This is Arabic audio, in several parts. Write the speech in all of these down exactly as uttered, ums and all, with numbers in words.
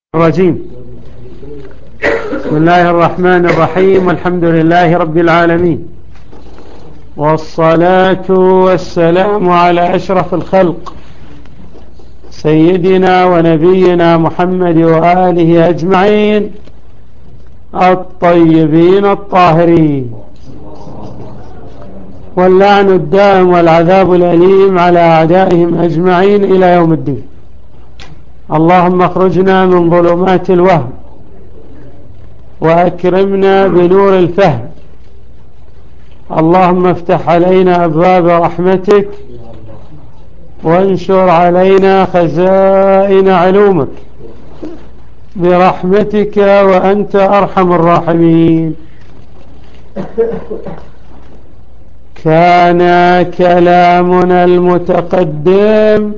الرجيم. بسم الله الرحمن الرحيم، والحمد لله رب العالمين، والصلاة والسلام على أشرف الخلق سيدنا ونبينا محمد وآله أجمعين الطيبين الطاهرين، واللعن الدائم والعذاب الأليم على أعدائهم أجمعين إلى يوم الدين. اللهم اخرجنا من ظلمات الوهم وأكرمنا بنور الفهم. اللهم افتح علينا أبواب رحمتك وانشر علينا خزائن علومك برحمتك وأنت أرحم الراحمين. كان كلامنا المتقدم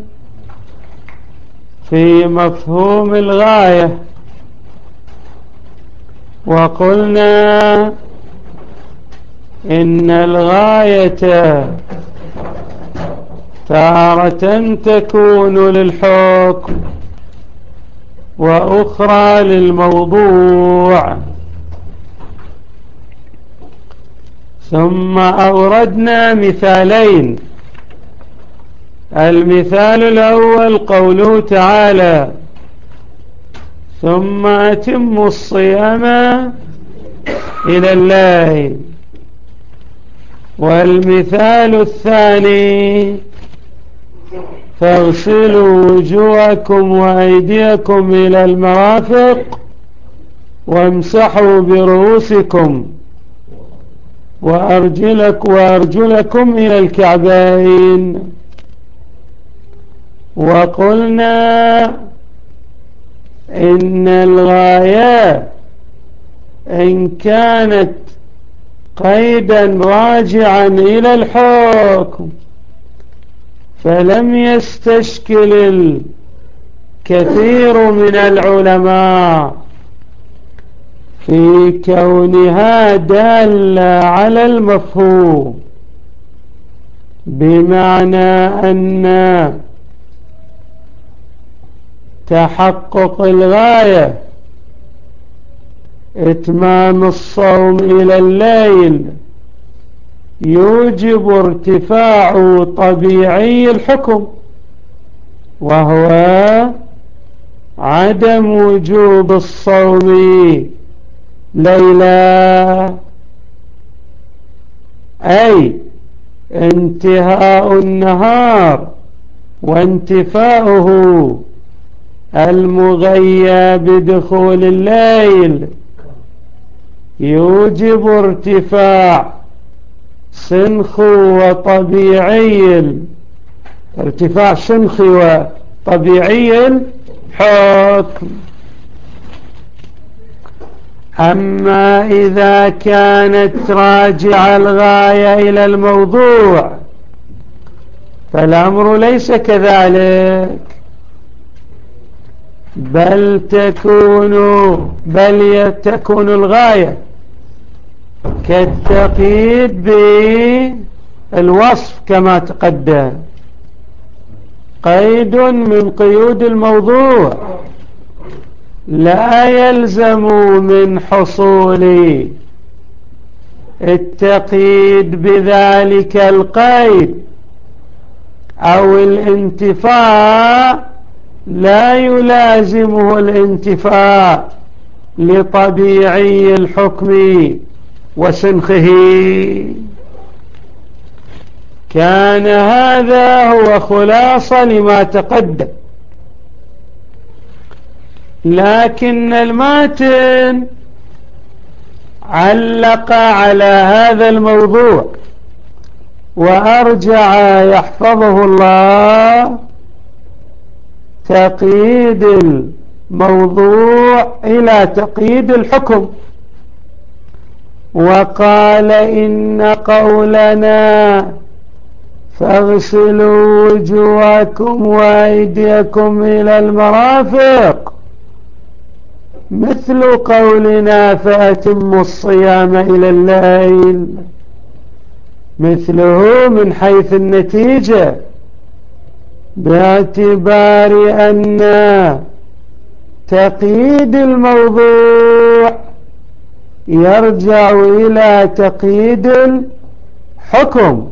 في مفهوم الغاية، وقلنا إن الغاية تارة تكون للحكم وأخرى للموضوع، ثم أوردنا مثالين. المثال الأول قوله تعالى: ثم أتموا الصيام إلى الليل. والمثال الثاني: فاغسلوا وجوهكم وأيديكم إلى المرافق وامسحوا برؤوسكم وأرجلك وأرجلكم إلى الكعبين. وقلنا إن الغاية إن كانت قيدا راجعا إلى الحكم فلم يستشكل الكثير من العلماء في كونها دالة على المفهوم، بمعنى أن تحقق الغاية إتمام الصوم إلى الليل يوجب ارتفاع طبيعي الحكم، وهو عدم وجوب الصوم ليلا، أي انتهاء النهار وانتفاؤه المغيى بدخول الليل يوجب ارتفاع سنخ وطبيعي ارتفاع سنخ وطبيعي الحكم. أما إذا كانت راجع الغاية إلى الموضوع فالأمر ليس كذلك، بل تكون بل تكون الغاية كالتقييد بالوصف كما تقدم، قيد من قيود الموضوع لا يلزم من حصول التقييد بذلك القيد أو الانتفاع لا يلازمه الانتفاع لطبيعي الحكم وسنخه. كان هذا هو خلاصة لما تقدم، لكن الماتن علق على هذا الموضوع وأرجع يحفظه الله تقييد الموضوع إلى تقييد الحكم، وقال إن قولنا فاغسلوا وجوهكم وأيديكم إلى المرافق مثل قولنا فأتموا الصيام إلى الليل، مثله من حيث النتيجة، باعتبار أن تقييد الموضوع يرجع إلى تقييد الحكم،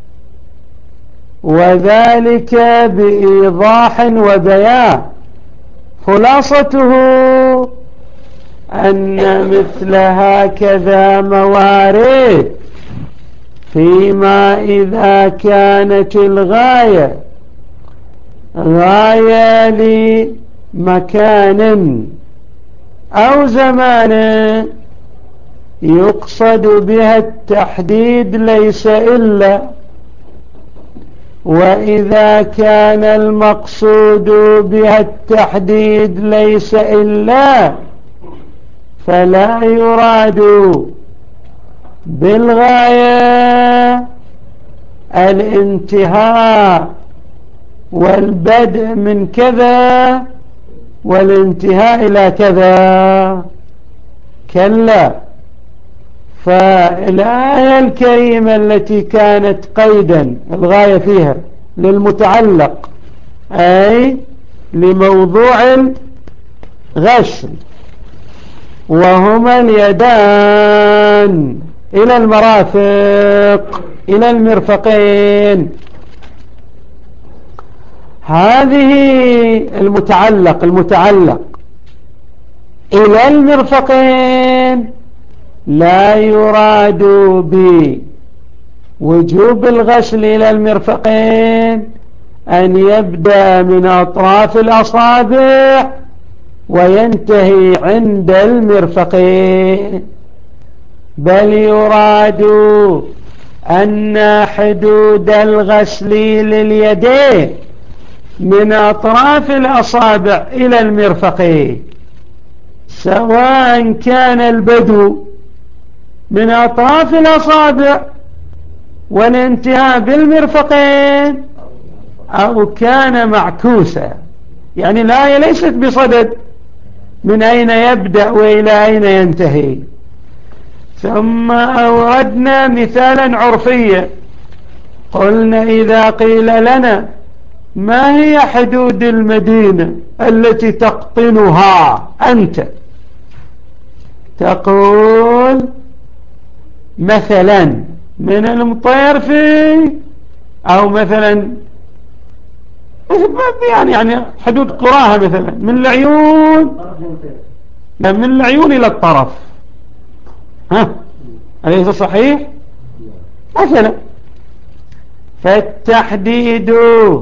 وذلك بإيضاح وبيان. خلاصته أن مثل هكذا موارد فيما إذا كانت الغاية غاية لمكان أو زمان يقصد بها التحديد ليس إلا، وإذا كان المقصود بها التحديد ليس إلا فلا يراد بالغاية الانتهاء والبدء من كذا والانتهاء إلى كذا، كلا. فالآية الكريمة التي كانت قيدا الغاية فيها للمتعلق أي لموضوع الغسل، وهما اليدان إلى المرافق إلى المرفقين، هذه المتعلق المتعلق إلى المرفقين لا يراد بوجوب الغسل إلى المرفقين أن يبدأ من أطراف الأصابع وينتهي عند المرفقين، بل يراد أن حدود الغسل لليدين من أطراف الأصابع إلى المرفقين، سواء كان البدء من أطراف الأصابع والانتهاء بالمرفقين أو كان معكوسا، يعني الآية ليست بصدد من أين يبدأ وإلى أين ينتهي. ثم أوردنا مثالا عرفيا، قلنا إذا قيل لنا ما هي حدود المدينة التي تقطنها أنت، تقول مثلا من المطيرفي أو مثلا يعني يعني حدود قراها مثلا من العيون، لا من العيون إلى الطرف، ها أليس صحيح مثلا؟ فالتحديد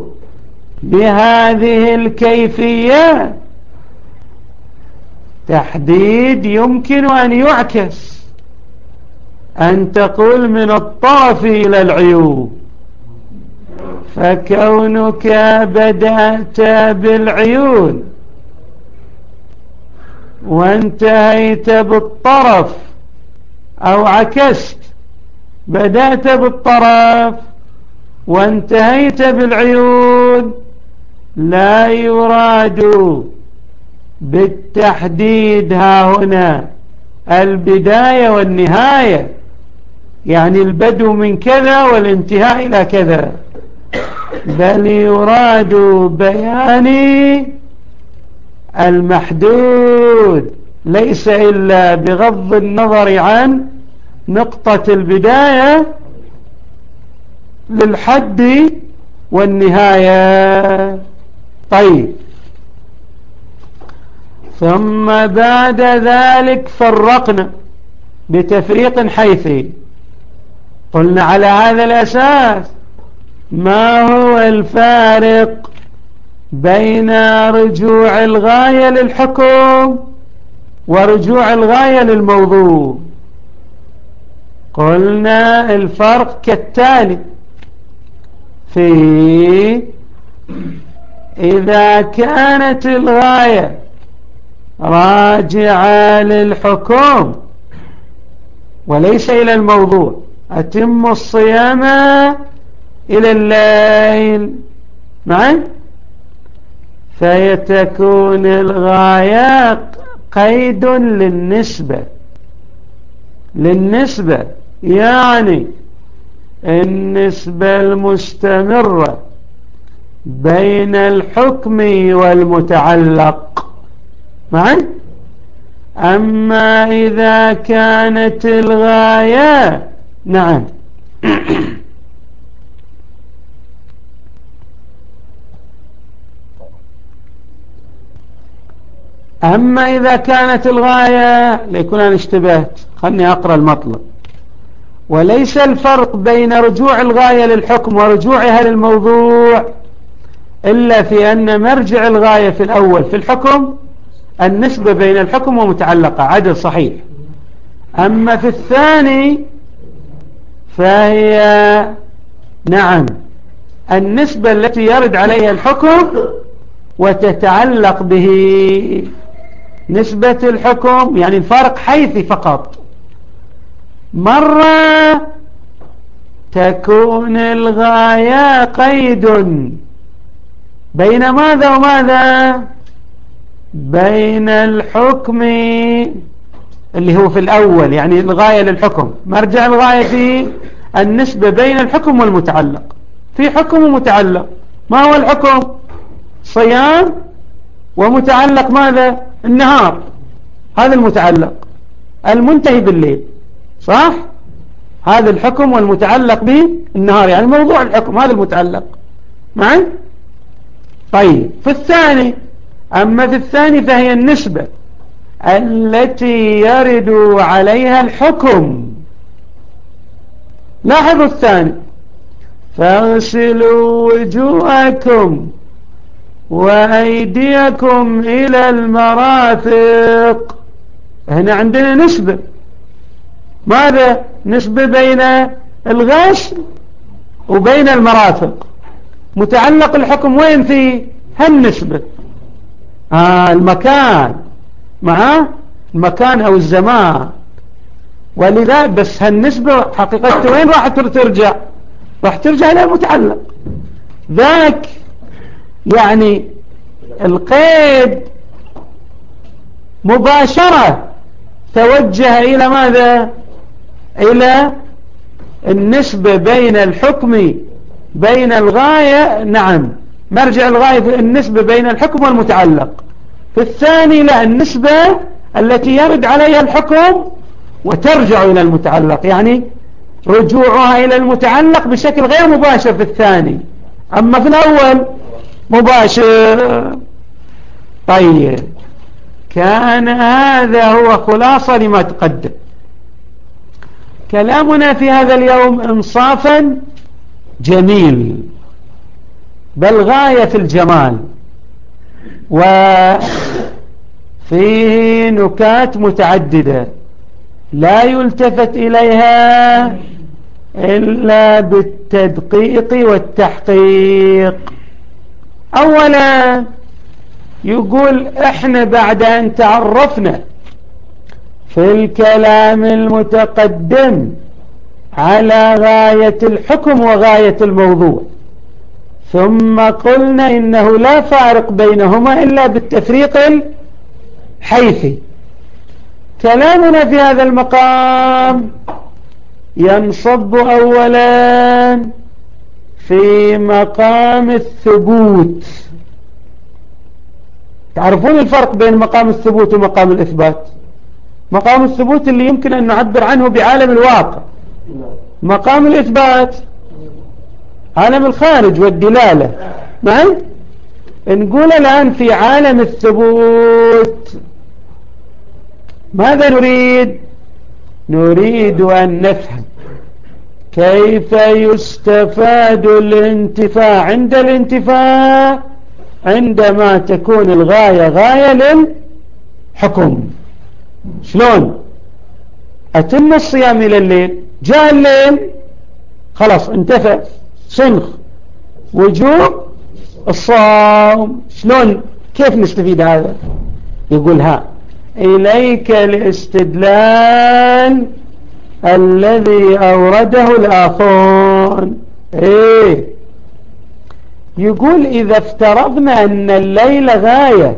بهذه الكيفية تحديد يمكن أن يعكس، أن تقول من الطرف إلى العيون، فكونك بدأت بالعيون وانتهيت بالطرف أو عكست، بدأت بالطرف وانتهيت بالعيون، لا يراد بالتحديد ها هنا البداية والنهاية، يعني البدء من كذا والانتهاء إلى كذا، بل يراد بيان المحدود، ليس إلا بغض النظر عن نقطة البداية للحد والنهاية. طيب، ثم بعد ذلك فرقنا بتفريق حيثي، قلنا على هذا الأساس ما هو الفارق بين رجوع الغاية للحكم ورجوع الغاية للموضوع؟ قلنا الفرق كالتالي: في إذا كانت الغاية راجعة للحكم وليس إلى الموضوع، أتم الصيام إلى الليل معي، فيتكون الغاية قيد للنسبة للنسبة يعني النسبة المستمرة بين الحكم والمتعلق، معي. أما إذا كانت الغاية نعم أما إذا كانت الغاية ليكون أنا اشتبهت، خلني أقرأ المطلب. وليس الفرق بين رجوع الغاية للحكم ورجوعها للموضوع إلا في أن مرجع الغاية في الأول في الحكم النسبة بين الحكم ومتعلقة، عدل صحيح. أما في الثاني فهي نعم النسبة التي يرد عليها الحكم وتتعلق به. نسبة الحكم يعني الفارق حيثي فقط، مرة تكون الغاية قيد بين ماذا وماذا، بين الحكم اللي هو في الأول يعني الغاية للحكم، مرجع الغاية في النسبة بين الحكم والمتعلق. في حكم ومتعلق، ما هو الحكم؟ صيام، ومتعلق ماذا؟ النهار، هذا المتعلق المنتهي بالليل، صح؟ هذا الحكم والمتعلق به النهار، يعني موضوع الحكم هذا المتعلق معي. طيب في الثاني، أما في الثاني فهي النسبة التي يرد عليها الحكم. لاحظوا الثاني، فاغسلوا وجوهكم وأيديكم إلى المرافق. هنا عندنا نسبة، ماذا؟ نسبة بين الغسل وبين المرافق. متعلق الحكم وين فيه؟ هالنسبة آه المكان، مع المكان أو الزمان. ولذا بس هالنسبة حقيقة وين راح ترجع؟ راح ترجع إلى المتعلق ذاك، يعني القيد مباشرة توجه إلى ماذا؟ إلى النسبة بين الحكم بين الغاية، نعم مرجع الغاية في النسبة بين الحكم والمتعلق. في الثاني لا، النسبة التي يرد عليها الحكم وترجع إلى المتعلق، يعني رجوعها إلى المتعلق بشكل غير مباشر في الثاني، أما في الأول مباشر. طيب كان هذا هو خلاصة لما تقدم. كلامنا في هذا اليوم انصافا جميل بل غاية في الجمال، وفيه نكات متعددة لا يلتفت إليها إلا بالتدقيق والتحقيق. أولا يقول احنا بعد أن تعرفنا في الكلام المتقدم على غاية الحكم وغاية الموضوع، ثم قلنا إنه لا فارق بينهما إلا بالتفريق الحيثي. كلامنا في هذا المقام ينصب أولا في مقام الثبوت. تعرفون الفرق بين مقام الثبوت ومقام الإثبات؟ مقام الثبوت اللي يمكن أن نعبر عنه بعالم الواقع، مقام الإثبات عالم الخارج والدلالة. معي؟ نقول الآن في عالم الثبوت ماذا نريد؟ نريد أن نفهم كيف يستفاد الانتفاع عند الانتفاع عندما تكون الغاية غاية للحكم. شلون؟ أتم الصيام إلى الليل، جاء الليل خلاص انتفى سنخ وجوب الصوم. شلون كيف نستفيد هذا؟ يقول ها إليك الاستدلال الذي أورده الآخرون. إيه؟ يقول إذا افترضنا أن الليل غاية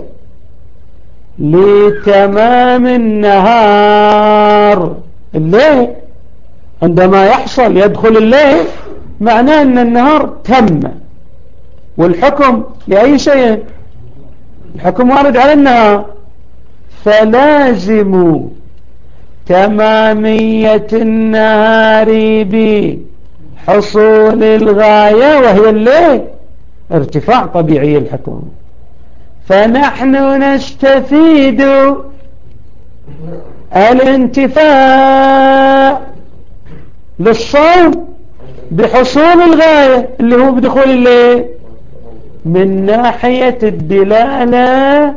لتمام النهار، الليل عندما يحصل يدخل الليل معناه أن النهار تم، والحكم لأي شيء؟ الحكم وارد على النهار. فلازم تمامية النهار بحصول الغاية وهي الليل ارتفاع طبيعي الحكم. فنحن نستفيد الانتفاع للصوم بحصول الغاية اللي هو بدخول الليل من ناحية الدلالة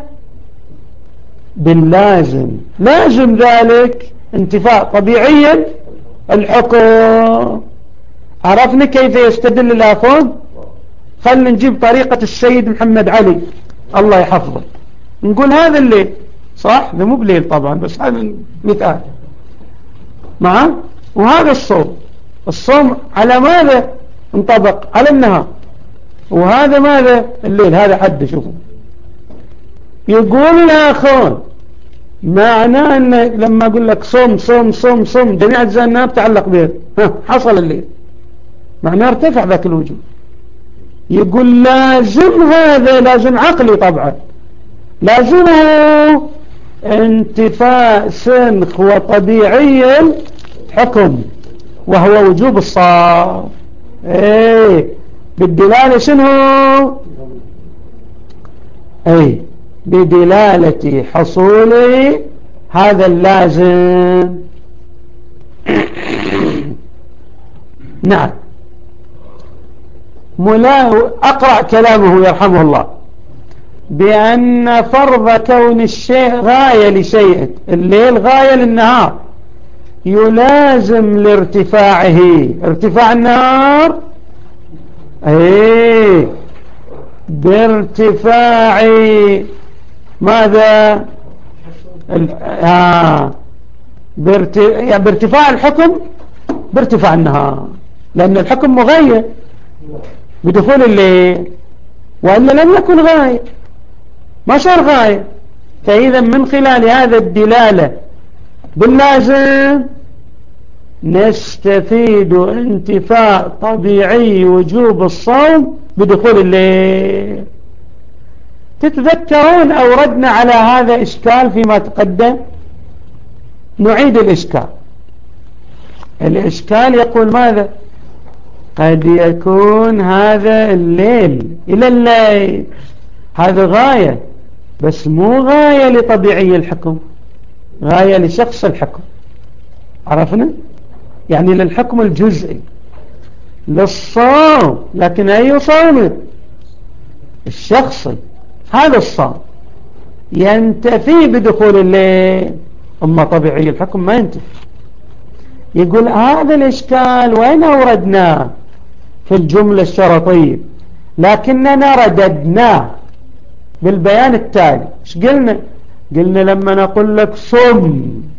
باللازم. لازم ذلك انتفاع طبيعي الحكم. عرفنا كيف يستدل الآفون؟ خلنا نجيب طريقة السيد محمد علي الله يحفظه، نقول هذا الليل صح، ده مو بليل طبعا بس هذا مثال معه، وهذا الصوم. الصوم على ماذا انطبق؟ على النهار. وهذا ماذا؟ الليل. هذا حد شوفوا. يقول الآخرون معناه أن لما أقول لك صوم صوم صوم صوم جميع أجزاء النهار تعلق به، حصل الليل، معناه ارتفع ذاك الوجود. يقول لازم هذا لازم عقلي طبعا، لازمه انتفاء سنخ وطبيعي حكم وهو وجوب الصوم. ايه بالدلالة شنو؟ ايه بدلالة حصول هذا اللازم. نعم. ملاه أقرأ كلامه يرحمه الله بأن فرض كون الشيء غاية لشيء، الليل غاية للنهار، يلازم لارتفاعه ارتفاع النهار ايه بارتفاع ماذا؟ آه. بارت... يعني بارتفاع الحكم بارتفاع النهار، لأن الحكم مغاية بدخول الليل، وإلا لم يكن غاية، ما صار غاية. فإذا من خلال هذا الدلالة باللازم نستفيد انتفاء طبيعي وجوب الصوم بدخول الليل. تتذكرون أوردنا على هذا إشكال فيما تقدم؟ نعيد الإشكال. الإشكال يقول ماذا؟ قد يكون هذا الليل إلى الليل هذا غاية، بس مو غاية لطبيعي الحكم، غاية لشخص الحكم. عرفنا؟ يعني للحكم الجزئي للصوم، لكن أي صوم؟ الشخصي. هذا الصوم ينتفي بدخول الليل، أما طبيعي الحكم ما ينتفي. يقول هذا الإشكال وين أوردناه؟ في الجملة الشرطية، لكننا رددناه بالبيان التالي. ايش قلنا؟ قلنا لما نقول لك صم،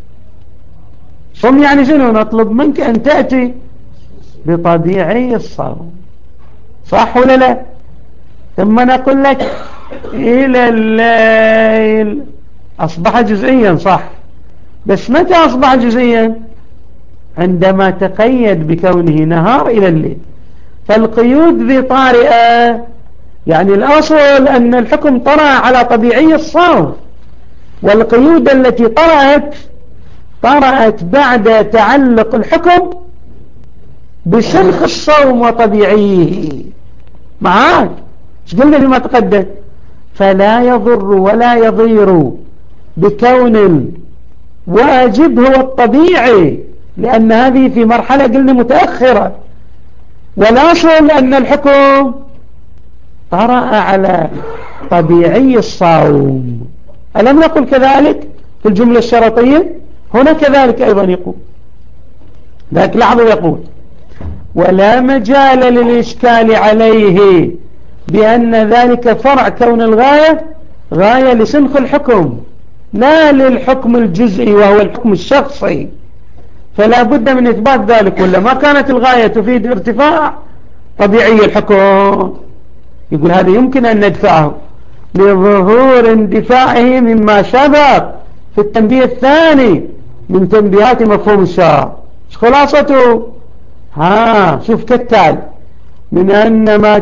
صم يعني شنو؟ نطلب منك أن تأتي بطبيعي الصوم، صح ولا لا؟ ثم نقول لك إلى الليل أصبح جزئيا، صح، بس متى أصبح جزئيا؟ عندما تقيد بكونه نهار إلى الليل. فالقيود ذي طارئة، يعني الأصل أن الحكم طرأ على طبيعي الصوم، والقيود التي طرأت طرأت بعد تعلق الحكم بسنخ الصوم وطبيعيه. معاك ايش قلنا فيما تقدم؟ فلا يضر ولا يضير بكون الواجب هو الطبيعي، لأن هذه في مرحلة قلنا متأخرة، والأصل أن الحكم طرأ على طبيعي الصوم. ألم نقل كذلك في الجملة الشرطية؟ هنا كذلك أيضا يقول ذاك لحظة يقول ولا مجال للإشكال عليه بأن ذلك فرع كون الغاية غاية لسنخ الحكم لا للحكم الجزئي وهو الحكم الشخصي، فلا بد من إثبات ذلك، ولا ما كانت الغاية تفيد ارتفاع طبيعي الحكم. يقول هذا يمكن أن ندفعه لظهور اندفاعه مما سبق في التنبيه الثاني من تنبيهات مفهوم الشرع. خلاصته ها شوف كالتالي: من أن ما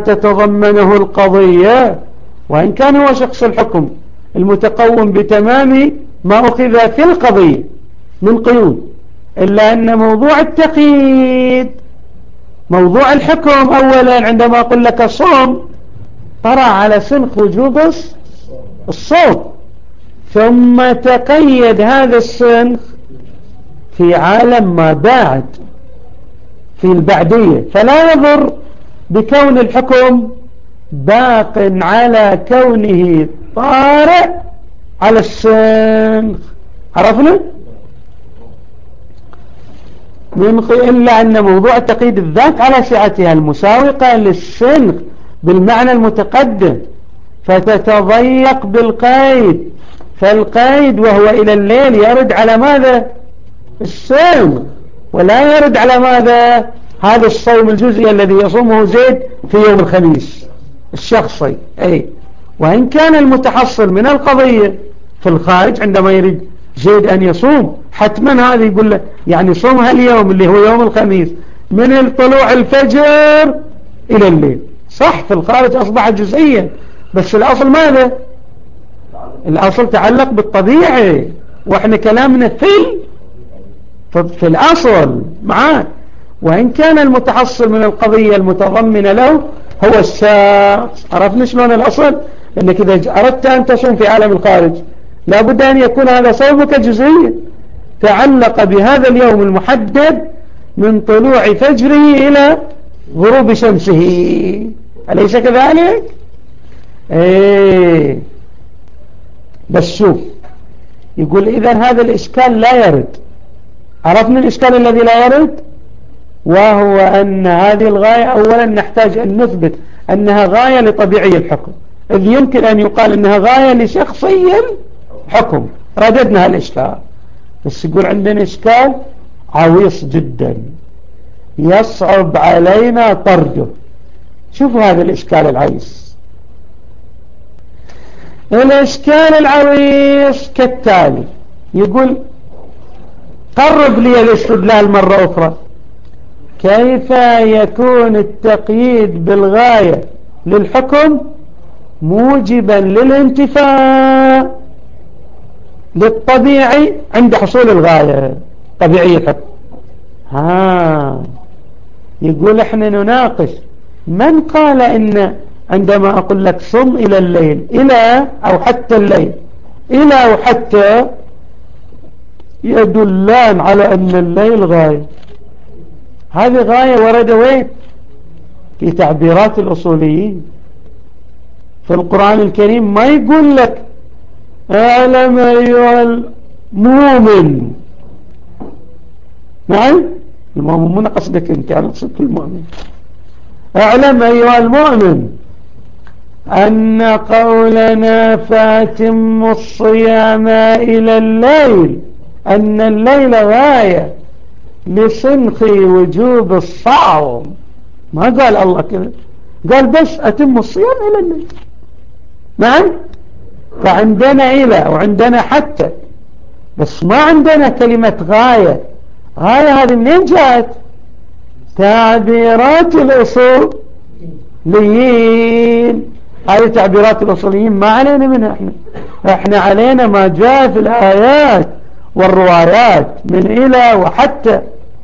تتضمنه القضية وإن كان هو شخص الحكم المتقوم بتمام ما أخذ في القضية من قيود، إلا أن موضوع التقييد موضوع الحكم أولا عندما أقول لك الصوم طرأ على سنخ وجوب الصوم، ثم تقيد هذا السنخ في عالم ما بعد في البعدية، فلا يضر بكون الحكم باق على كونه طارئ على السنخ. عرفنا؟ إلا أن موضوع تقييد الذات على سعتها المساوقة للسنخ بالمعنى المتقدم فتتضيق بالقيد، فالقيد وهو إلى الليل يرد على ماذا؟ الصوم، ولا يرد على ماذا؟ هذا الصوم الجزئي الذي يصومه زيد في يوم الخميس الشخصي. أي وإن كان المتحصل من القضية في الخارج عندما يريد زيد أن يصوم حتما هذا يقول له يعني صوم هاليوم اللي هو يوم الخميس من طلوع الفجر إلى الليل، صح في الخارج أصبح جزئيا، بس الأصل ماذا؟ الأصل تعلق بالطبيعي، وإحنا كلامنا في في الأصل معاه. وإن كان المتحصل من القضية المتضمنة له هو الشخص. عرفنا شلون الأصل؟ لأنك إذا أردت أن تصوم في عالم الخارج لابد أن يكون هذا صومك جزئيا تعلق بهذا اليوم المحدد من طلوع فجره إلى غروب شمسه، أليس كذلك؟ ايه بس شوف يقول إذا هذا الإشكال لا يرد. عرفنا الإشكال الذي لا يرد، وهو أن هذه الغاية أولا نحتاج أن نثبت أنها غاية لطبيعي الحكم، إذ يمكن أن يقال أنها غاية لشخصي الحكم، رددنا هالإشكال. بس يقول عندنا إشكال عويص جدا يصعب علينا طرده. شوفوا هذا الإشكال العويص. الإشكال العويص كالتالي، يقول قرب لي الاستدلال مرة أخرى. كيف يكون التقييد بالغاية للحكم موجبا للانتفاء للطبيعي عند حصول الغاية طبيعي الحكم؟ ها يقول احنا نناقش من قال ان عندما اقول لك صم الى الليل الى او حتى الليل الى او حتى يدلان على ان الليل غاية. هذه غاية ورد وين؟ في تعبيرات الأصوليين. في القرآن الكريم ما يقول لك أعلم أيها المؤمن، نعم المؤمن من قصدك انت، أنا قصدك المؤمن. أعلم أيها المؤمن أن قولنا فاتم الصيام إلى الليل أن الليل غاية لصنخ وجوب الصوم. ما قال الله كذا، قال بس أتم الصيام إلى الليل. نعم، فعندنا إلى وعندنا حتى، بس ما عندنا كلمة غاية. غاية هذه منين جاءت؟ تعبيرات الأصوليين. هذه تعبيرات الأصوليين ما علينا منها احنا احنا علينا ما جاء في الآيات والروايات من إلى وحتى.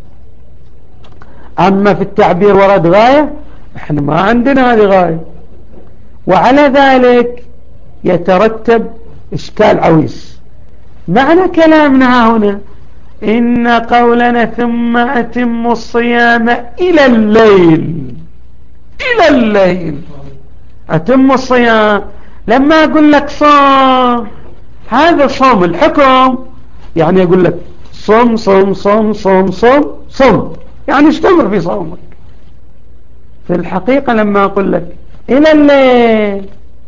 أما في التعبير ورد غاية احنا ما عندنا هذه غاية. وعلى ذلك يترتب إشكال عويص. معنى كلامنا هنا إن قولنا ثم أتم الصيام إلى الليل، إلى الليل أتم الصيام. لما أقول لك صوم، هذا صوم الحكم، يعني أقول لك صم صم صم صم صم صم، يعني استمر في صومك. في الحقيقة لما أقول لك إلى الليل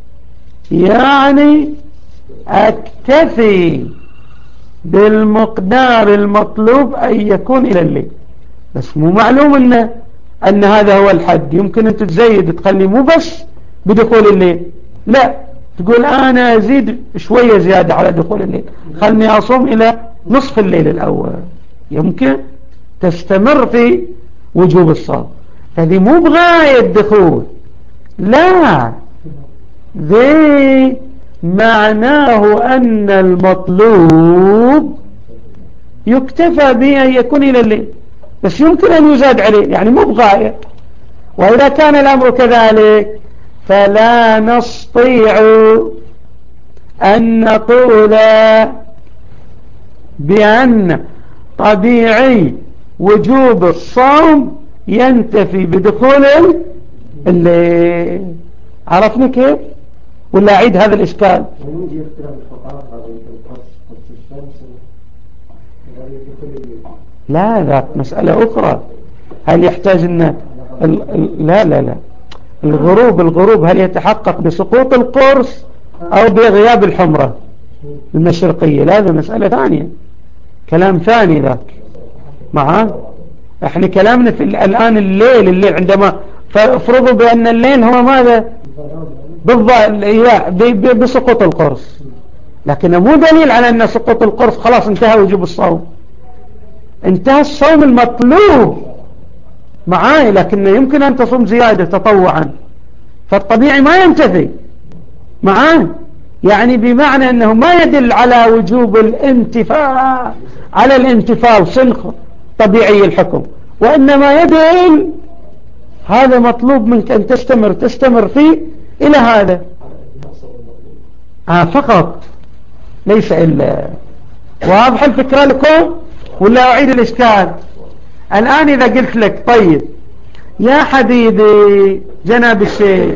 يعني أكتفي بالمقدار المطلوب أن يكون إلى الليل، بس مو معلوم أن, أن هذا هو الحد. يمكن أن تزيد تخلي مو بس بدخول الليل، لا تقول أنا أزيد شوية زيادة على دخول الليل، خلني أصوم إلى نصف الليل الأول، يمكن تستمر في وجوب الصوم. هذه مو بغاية دخول، لا ذي معناه أن المطلوب يكتفى به أن يكون إلى الليل، بس يمكن أن يزاد عليه، يعني مو بغاية. وإذا كان الأمر كذلك فلا نستطيع أن نقول بأن طبيعي وجوب الصوم ينتفي بدخول الليل. عرفنا كيف؟ ولا أعيد هذا الإشكال؟ لا لا، مسألة أخرى. هل يحتاج أن لا لا لا الغروب الغروب هل يتحقق بسقوط القرص أو بغياب الحمرة المشرقية؟ لا، هذا مسألة ثانية، كلام ثاني ذاك. معه احنا كلامنا في الآن الليل الليل عندما فافرضوا بأن الليل هو ماذا؟ بالضبط بسقوط القرص، لكن مو دليل على أن سقوط القرص خلاص انتهى وجوب الصوم. انتهى الصوم المطلوب معاي، لكن يمكن أن تصوم زيادة تطوعا، فالطبيعي ما ينتفي معاي، يعني بمعنى أنه ما يدل على وجوب الانتفاع على الانتفاع صنخ طبيعي الحكم، وإنما يدل هذا مطلوب منك أن تستمر تستمر فيه إلى هذا آه فقط، ليس إلا. واضح الفكرة لكم ولا أعيد الإشكال؟ الآن إذا قلت لك طيب يا حبيبي جناب الشيخ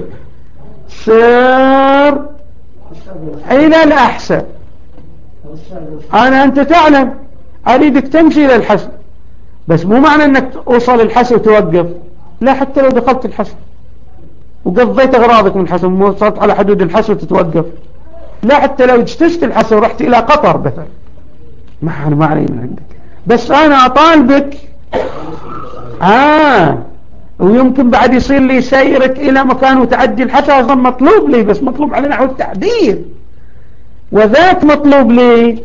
سر إلى الأحسن، أنا أنت تعلم أريدك تمشي إلى الحسن، بس مو معنى أنك توصل الحسن وتوقف، لا، حتى لو دخلت الحسن وقضيت أغراضك من الحسن وصلت على حدود الحسن وتتوقف، لا، حتى لو اجتزت الحسن ورحت إلى قطر مثلا، ما أنا ما علي من عندك، بس أنا أطالبك آه ويمكن بعد يصير لي سيرك إلى مكان وتعدي الحسن، أصلا مطلوب لي، بس مطلوب على نحو التعبير، وذاك مطلوب لي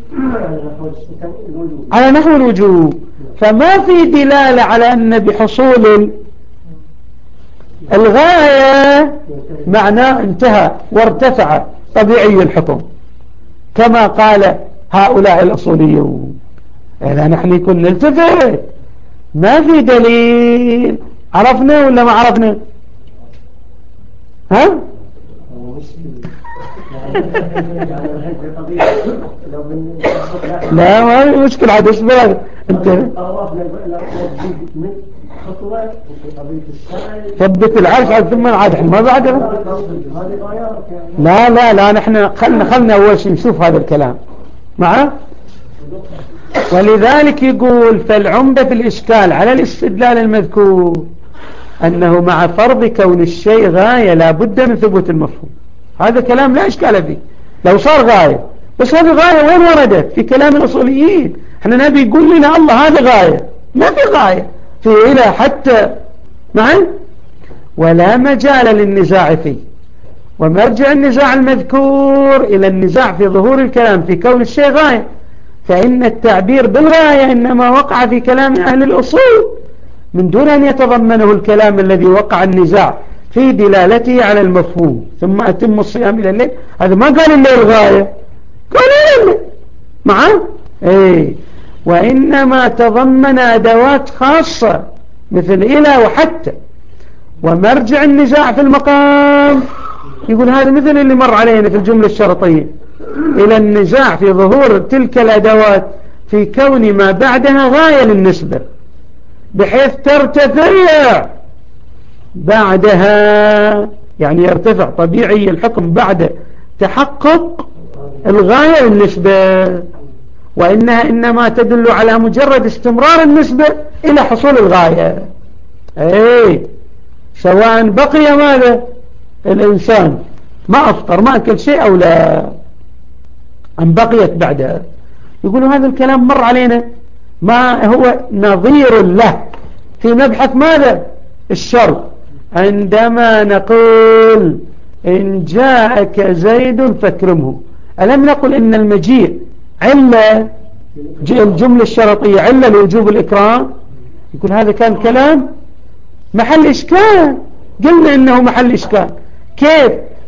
على نحو الوجوب. فما في دلالة على أن بحصول الغاية معناه انتهى وارتفع طبيعي الحكم كما قال هؤلاء الأصوليون. إذا نحن يكون نلتفت، ما في دليل. عرفنا ولا ما عرفنا؟ ها؟ لا، ما في مشكلة، عاد اصبر انت ثبت العرش ثم عاد ما بعد. لا لا لا نحن خلنا خلنا اول شيء نشوف هذا الكلام معه. ولذلك يقول فالعمدة في الإشكال على الاستدلال المذكور أنه مع فرض كون الشيء غاية لا بد من ثبوت المفهوم. هذا كلام لا إشكال فيه لو صار غاية، بس هذه غاية وين وردت؟ في كلام الأصوليين. احنا نبي يقول لنا الله هذا غاية، ما في غاية في إله حتى معي، ولا مجال للنزاع فيه. ومرجع النزاع المذكور إلى النزاع في ظهور الكلام في كون الشيء غاية، فإن التعبير بالغاية إنما وقع في كلام أهل الأصول من دون أن يتضمنه الكلام الذي وقع النزاع في دلالته على المفهوم. ثم أتم الصيام إلى الليل، هذا ما قال الليل غاية، قال الليل معه ايه، وإنما تضمن أدوات خاصة مثل إلى وحتى. ومرجع النزاع في المقام يقول هذا مثل اللي مر علينا في الجملة الشرطية، إلى النزاع في ظهور تلك الأدوات في كون ما بعدها غاية للنسبة بحيث ترتفع بعدها، يعني يرتفع طبيعي الحكم بعد تحقق الغاية للنسبة، وإنها إنما تدل على مجرد استمرار النسبة إلى حصول الغاية. ايه، سواء بقي ماذا الإنسان ما أفطر ما أكل شيء أو لا أم بقيت بعدها. يقولوا هذا الكلام مر علينا، ما هو نظير له في مبحث ماذا الشرط، عندما نقول إن جاءك زيد فاكرمه. ألم نقل إن المجيء علة الجملة الشرطية علة لوجوب الإكرام؟ يقول هذا كان كلام محل إشكال، قلنا إنه محل إشكال. كيف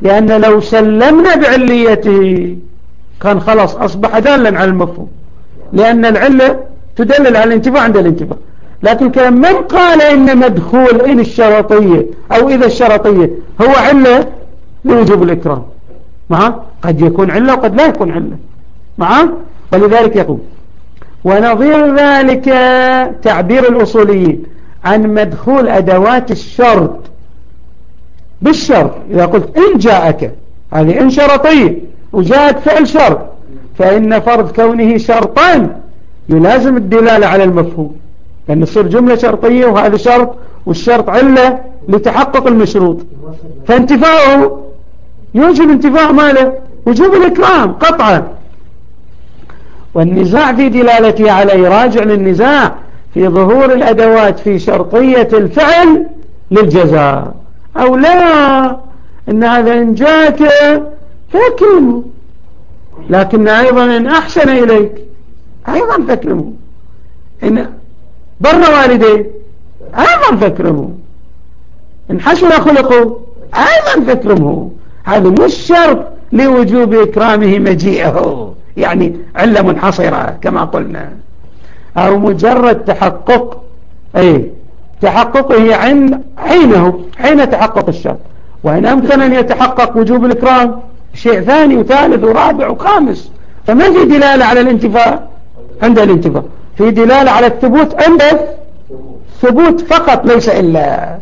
لأن لو سلمنا بعليته كان خلاص أصبح دالا على المفهوم، لأن العلة تدلل على الانتفاع عند الانتفاع. لكن كان من قال إن مدخول إن الشرطية أو إذا الشرطية هو علة لوجوب الإكرام معه، قد يكون علة وقد لا يكون علة معه. ولذلك يقول ونظير ذلك تعبير الأصوليين عن مدخول أدوات الشرط بالشرط. إذا قلت إن جاءك، هذه إن شرطية وجاءك فعل شرط، فإن فرض كونه شرطا يلازم الدلالة على المفهوم، لأن تصير جملة شرطية وهذا شرط، والشرط علة لتحقق المشروط، فانتفاعه يوجب انتفاع ماله وجوب الإكرام قطعا. والنزاع في دلالته عليه راجع للنزاع في ظهور الأدوات في شرطية الفعل للجزاء أو لا، إن هذا إن جاءك فاكرمه، لكن أيضا إن أحسن إليك أيضا فاكرمه، إن بر والديه أيضا فاكرمه، إن حسن خلقه أيضا فاكرمه. هذا مش شرط لوجوب إكرامه مجيئه، يعني علة منحصرة كما قلنا، أو مجرد تحقق أي تحققه عن عينه حين تحقق الشرط. وإن أمكن أن يتحقق وجوب الإكرام شيء ثاني وثالث ورابع وخامس، فما في دلالة على الانتفاع عند الانتفاع، في دلالة على الثبوت عند ثبوت فقط ليس إلا.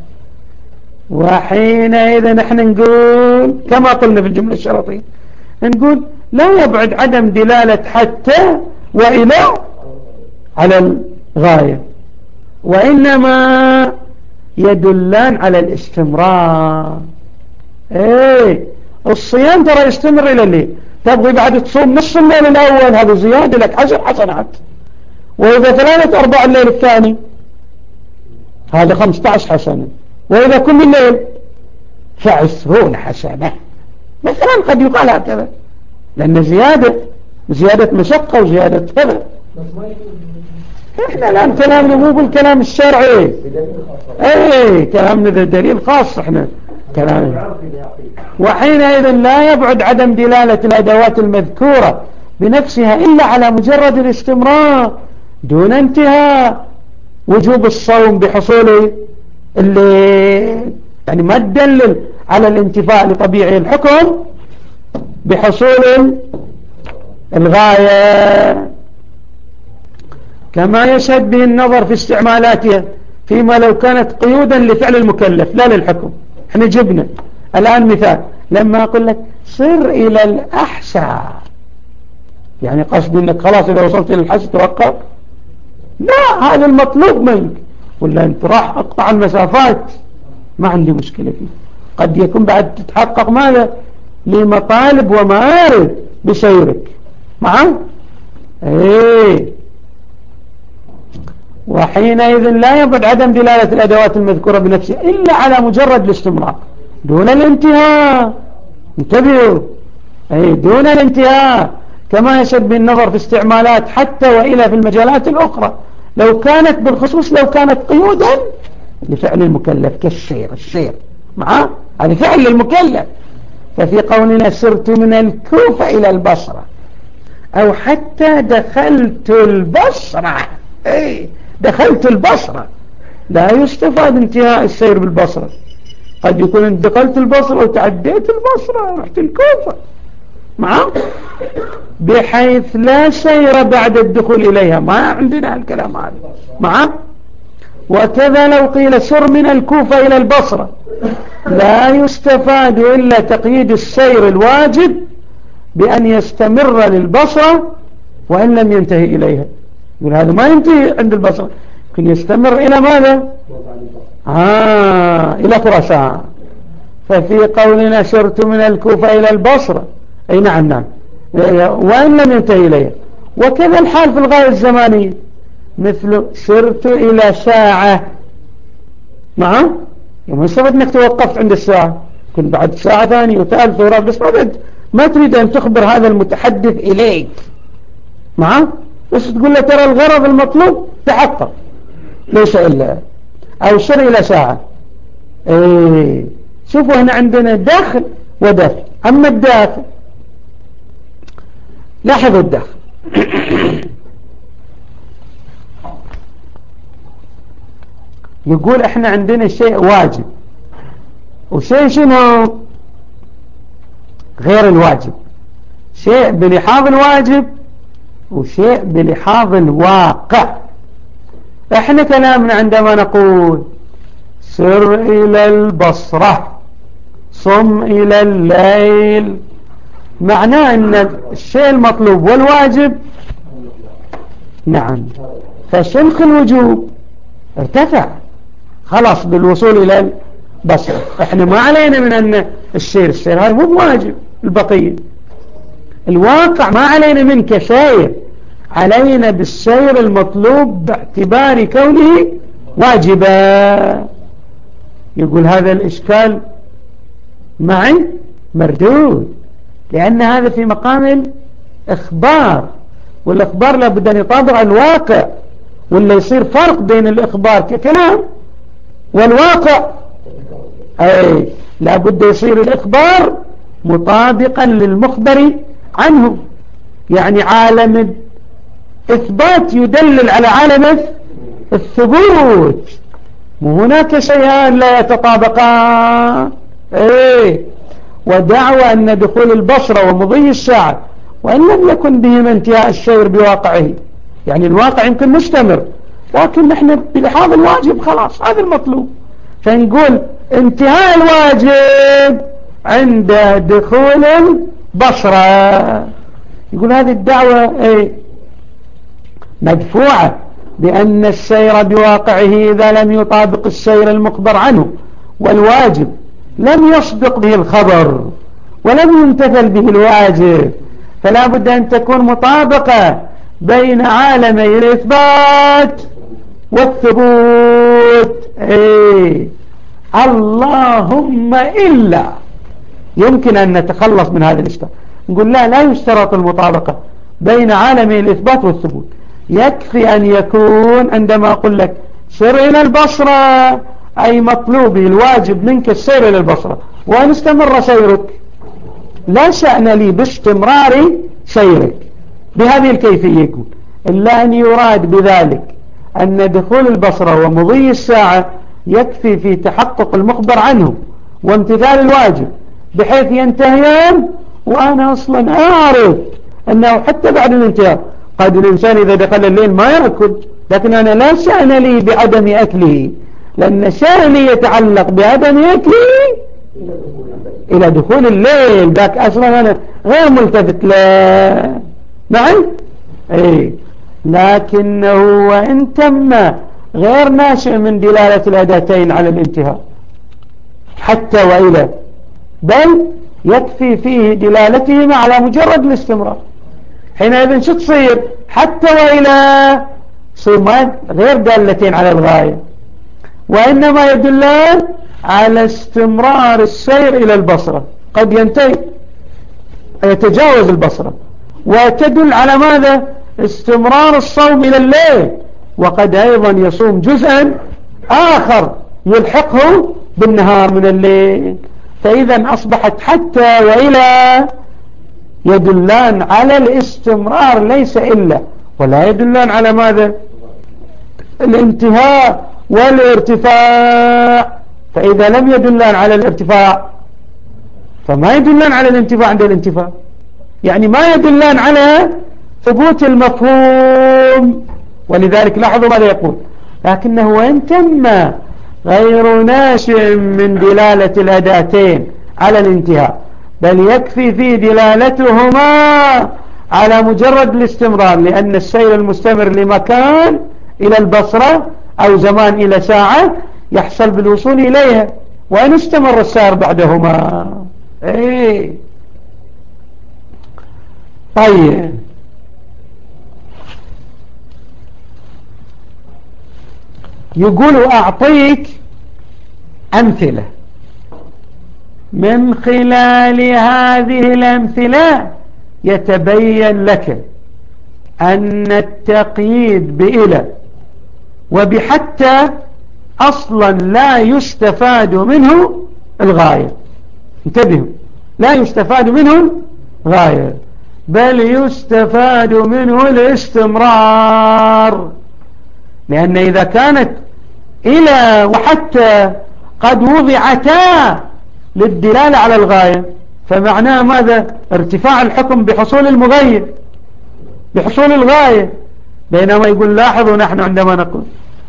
وحينئذ نحن نقول كما قلنا في الجملة الشرطية، نقول لا يبعد عدم دلالة حتى وإلى على الغاية، وإنما يدلان على الاستمرار. ايه الصيام ترى يستمر إلى الليل، تبغي بعد تصوم نصف الليل الأول هذا زيادة لك عشر حسنات، وإذا ثلاثة أرباع الليل الثاني هذا خمسة عشر حسنة، وإذا كل الليل فعشرون حسنة مثلا. قد يقال هكذا لأن زيادة زيادة مشقة وزيادة كذا. احنا الآن كلامنا مو بالكلام الشرعي، ايه كلامنا ذا دليل خاص احنا كلامنا. وحينئذ لا يبعد عدم دلالة الأدوات المذكورة بنفسها إلا على مجرد الاستمرار دون انتهاء. وجوب الصوم بحصول اللي يعني ما تدلل على الانتفاع لطبيعي الحكم بحصول الغاية، كما يشهد به النظر في استعمالاتها فيما لو كانت قيودا لفعل المكلف لا للحكم. احنا جبنا الآن مثال، لما أقول لك صر إلى الأحسى، يعني قصد أنك خلاص إذا وصلت إلى الحسى توقف؟ لا، هذا المطلوب منك، ولا أنت راح أقطع المسافات ما عندي مشكلة فيه. قد يكون بعد تتحقق ماذا لمطالب ومآرب بسيرك معه. ايه وحينئذ لا يبعد عدم دلالة الأدوات المذكورة بنفسها إلا على مجرد الاستمرار دون الانتهاء. انتبهوا، ايه دون الانتهاء، كما يشهد بالنظر في استعمالات حتى وإلى في المجالات الأخرى لو كانت بالخصوص لو كانت قيودا لفعل المكلف كالسير. السير معه هذا فعل المكلف. ففي قولنا سرت من الكوفة إلى البصرة أو حتى دخلت البصرة، ايه دخلت البصرة، لا يستفاد انتهاء السير بالبصرة. قد يكون انت دخلت البصرة وتعديت البصرة رحت الكوفة معه، بحيث لا سير بعد الدخول إليها، ما عندنا الكلام هذا معه. وكذا لو قيل سر من الكوفة إلى البصرة لا يستفاد إلا تقييد السير الواجب بأن يستمر للبصرة وإن لم ينتهي إليها. يقول هذا ما ينتهي عند البصرة، يمكن يستمر إلى ماذا؟ آه إلى خراسان. ففي قولنا سرت من الكوفة إلى البصرة، أي نعم نعم وإن لم ينتهي إليها. وكذا الحال في الغاية الزمانية، مثل سرت إلى ساعة معه، يوم استفاد أنك توقفت عند الساعة، كن بعد ساعة ثانية وثالثة ورابعة، بس ما تريد أن تخبر هذا المتحدث إليك معه، بس تقول له ترى الغرض المطلوب تحقق ليس إلا. أو سر إلى ساعة، ايه شوفوا هنا عندنا داخل ودفع. أما الدافع، لاحظوا الدافع يقول احنا عندنا شيء واجب وشيء شنو غير الواجب، شيء بلحاظ الواجب وشيء بلحاظ الواقع. احنا كلامنا عندما نقول سر الى البصرة، صم الى الليل، معناه ان الشيء المطلوب والواجب نعم، فشنخ الوجوب ارتفع خلاص بالوصول الى البصرة. احنا ما علينا من ان السير السير هذا مو واجب، البقية الواقع ما علينا من كسائر، علينا بالسير المطلوب باعتبار كونه واجبا. يقول هذا الإشكال معي مردود، لأن هذا في مقام الإخبار، والإخبار لابد أن يطابق الواقع، ولا يصير فرق بين الإخبار ككلام والواقع. أي لابد يصير الإخبار مطابقا للمخبر عنه، يعني عالم الإثبات يدلل على عالم الثبوت، وهناك شيئان لا يتطابقان. ايه ودعوى أن دخول البصرة ومضي الساعة وإن لم يكن بهما انتهاء السير بواقعه، يعني الواقع يمكن مستمر لكن نحن بلحاظ الواجب خلاص هذا المطلوب، فنقول انتهاء الواجب عند دخول البصرة. يقول هذه الدعوة ايه مدفوعة، بأن السير بواقعه إذا لم يطابق السير المخبر عنه والواجب لم يصدق به الخبر ولم يمتثل به الواجب، فلا بد أن تكون مطابقة بين عالمي الإثبات والثبوت. إيه اللهم إلا يمكن أن نتخلص من هذا الإشكال، نقول لا لا يشترط المطابقة بين عالمي الإثبات والثبوت، يكفي أن يكون عندما أقول لك سر إلى البصرة أي مطلوبي الواجب منك السير إلى البصرة وأن استمر سيرك، لا شأن لي باستمرار سيرك بهذه الكيفية. يقول إلا أن يراد بذلك أن دخول البصرة ومضي الساعة يكفي في تحقق المخبر عنه وامتثال الواجب بحيث ينتهيان، وأنا أصلا أعرف أنه حتى بعد الانتهاء قد الإنسان إذا دخل الليل ما يأكل، لكن أنا لا شأن لي بعدم أكله، لأن شأني يتعلق بعدم أكله إلى دخول الليل، ذاك أصلا أنا غير ملتفت له معي. إيه لكنه وإن تم غير ناشئ من دلالة الأداتين على الانتهاء حتى وإلى، بل يكفي فيه دلالتهما على مجرد الاستمرار. حينئذ شو تصير حتى وإلى صير غير دالتين على الغاية، وإنما يدلان على استمرار السير إلى البصرة، قد ينتهي يتجاوز البصرة، وتدل على ماذا استمرار الصوم إلى الليل، وقد أيضا يصوم جزءا آخر يلحقه بالنهار من الليل. فإذا أصبحت حتى وإلى يدلان على الاستمرار ليس إلا، ولا يدلان على ماذا الانتهاء والارتفاع. فإذا لم يدلان على الارتفاع فما يدلان على الانتفاع عند الانتفاع، يعني ما يدلان على ثبوت المفهوم. ولذلك لاحظوا ماذا يقول لكنه وإن تم غير ناشئ من دلالة الأداتين على الانتهاء، بل يكفي في دلالتهما على مجرد الاستمرار، لأن السير المستمر لمكان إلى البصرة أو زمان إلى ساعة يحصل بالوصول إليها، وإن استمر السير بعدهما. إيه طيب يقول أعطيك أمثلة، من خلال هذه الأمثلة يتبين لك أن التقييد بإلى وبحتى أصلا لا يستفاد منه الغاية. انتبهوا، لا يستفاد منه الغاية، بل يستفاد منه الاستمرار، لأن إذا كانت إلى وحتى قد وضعتا للدلالة على الغاية فمعناه ماذا؟ ارتفاع الحكم بحصول المغير، بحصول الغاية. بينما يقول لاحظوا نحن عندما نقول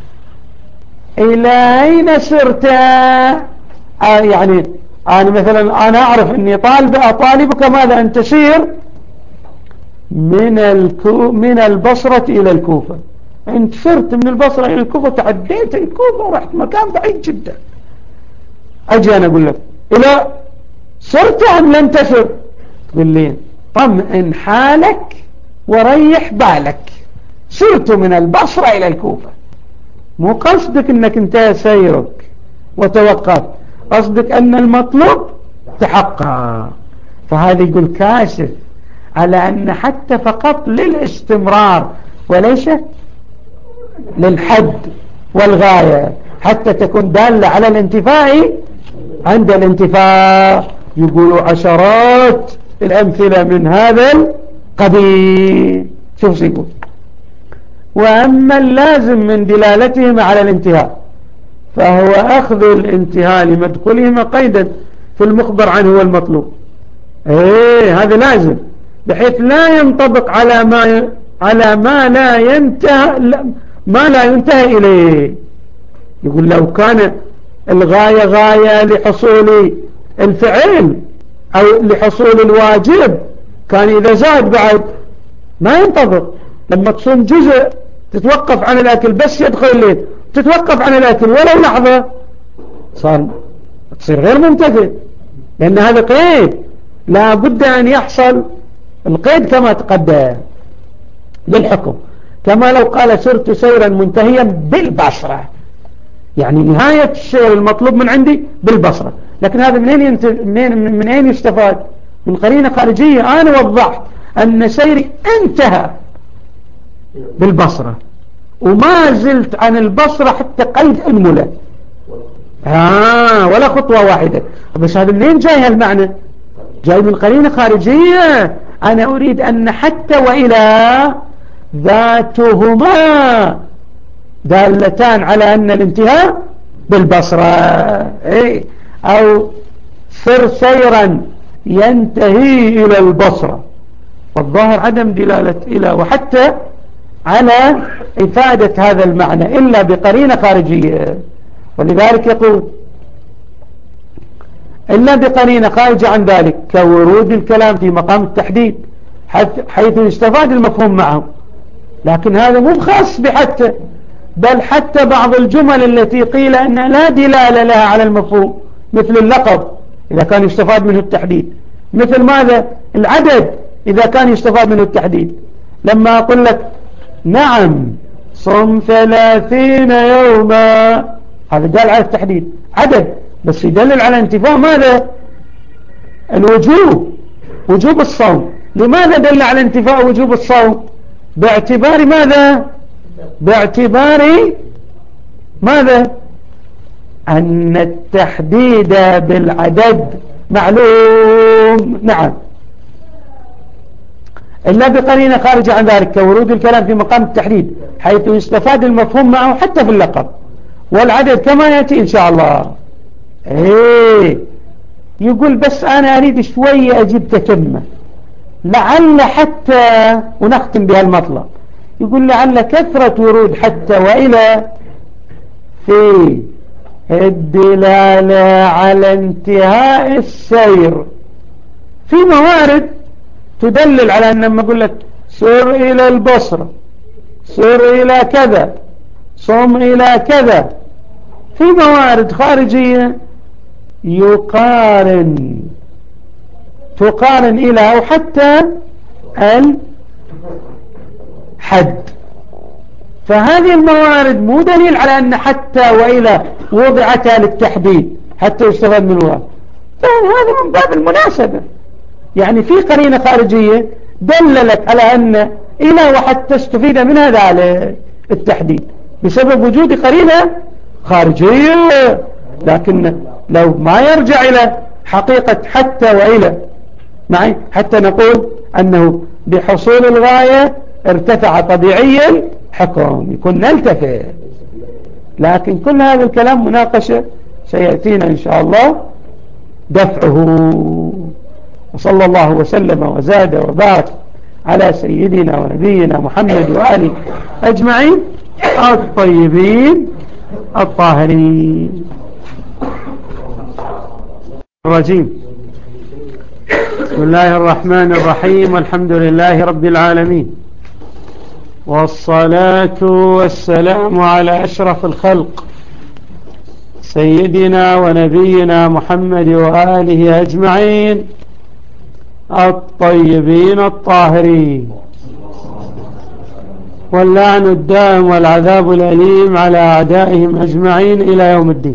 إلى أين سرت، آه يعني أنا مثلا أنا أعرف أني طالب أطالبك ماذا؟ أن تسير من الكو من البصرة إلى الكوفة. أنت سرت من البصرة إلى الكوفة، تعديت الكوفة ورحت مكان بعيد جدا. أجي أنا أقول لك إلى سرت أم لم تسر؟ تقول لي طمئن حالك وريح بالك، سرت من البصرة إلى الكوفة. مو قصدك أنك انتهى سيرك وتوقف، قصدك أن المطلوب تحقق. فهذا يقول كاشف على أن حتى فقط للاستمرار وليس للحد والغاية، حتى تكون دالة على الانتفاء عند الانتفاء. يقولوا عشرات الأمثلة من هذا القبيل. شوف سيقول: وأما اللازم من دلالتهما على الانتهاء فهو أخذ الانتهاء لمدخلهما قيدا في المخبر عنه والمطلوب. ايه هذا لازم، بحيث لا ينطبق على ما على ما لا ينتهى ما لا ينتهي إليه. يقول لو كان الغاية غاية لحصول الفعل أو لحصول الواجب كان إذا زاد بعد ما ينطبق. لما تصوم جزء تتوقف عن الأكل بس يدخل الليل، تتوقف عن الأكل ولو لحظة، صار تصير غير ممتثل، لأن هذا قيد لا بد أن يحصل القيد كما تقدم بالحكم. كما لو قال سرت سيرا منتهيا بالبصرة، يعني نهاية السير المطلوب من عندي بالبصرة. لكن هذا منين ينت... منين من أين يستفاد؟ من قرينة خارجية. أنا وضحت أن سيري انتهى بالبصرة وما زلت عن البصرة حتى قيد الملة، آه ولا خطوة واحدة. بس هذا منين جاي هالمعنى؟ جاي من قرينة خارجية. أنا أريد أن حتى وإلى ذاتهما دالتان على أن الانتهاء بالبصرة، إيه؟ أو سر سيرا ينتهي إلى البصرة، والظاهر عدم دلالة إلى وحتى على إفادة هذا المعنى إلا بقرينة خارجية. ولذلك يقول إلا بقرينة خارجة عن ذلك كورود الكلام في مقام التحديد حيث يستفاد المفهوم معه. لكن هذا مو خاص بحتى، بل حتى بعض الجمل التي قيل أنها لا دلالة لها على المفهوم مثل اللقب إذا كان يستفاد منه التحديد، مثل ماذا؟ العدد إذا كان يستفاد منه التحديد. لما أقول لك نعم صم ثلاثين يوما، هذا دل على التحديد عدد، بس يدلل على انتفاء ماذا؟ الوجوب، وجوب الصوم. لماذا دل على انتفاء وجوب الصوم؟ باعتبار ماذا؟ باعتبار ماذا؟ أن التحديد بالعدد معلوم. نعم إلا بقرينة خارجة عن ذلك كورود الكلام في مقام التحديد حيث يستفاد المفهوم معه حتى في اللقب والعدد كما يأتي إن شاء الله. إيه يقول بس أنا أريد شوية أجيب تتمة لعل حتى ونختم بها المطلب. يقول لعل كثرة ورود حتى وإلى في الدلالة على انتهاء السير في موارد تدلل على أن لما أقول لك سر إلى البصرة، سر إلى كذا، صم إلى كذا، في موارد خارجية يقارن تقارن إلى أو حتى الحد. فهذه الموارد مو دليل على أن حتى وإلى وضعتها للتحديد حتى يستفاد منها، هذا من باب المناسبة. يعني في قرينة خارجية دللت على أن إلى وحتى استفيد من هذا التحديد بسبب وجود قرينة خارجية. لكن لو ما يرجع إلى حقيقة حتى وإلى معي، حتى نقول أنه بحصول الغاية ارتفع طبيعيا حكم، يكون نلتفت. لكن كل هذا الكلام مناقشة سيأتينا إن شاء الله دفعه. وصلى الله وسلم وزاد وبارك على سيدنا ونبينا محمد وآله أجمعين الطيبين الطاهرين. الرجيم. بسم الله الرحمن الرحيم، والحمد لله رب العالمين، والصلاة والسلام على أشرف الخلق سيدنا ونبينا محمد وآله أجمعين الطيبين الطاهرين، واللعن الدائم والعذاب الأليم على أعدائهم أجمعين إلى يوم الدين.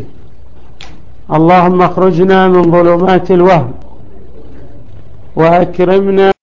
اللهم اخرجنا من ظلمات الوهم وأكرمنا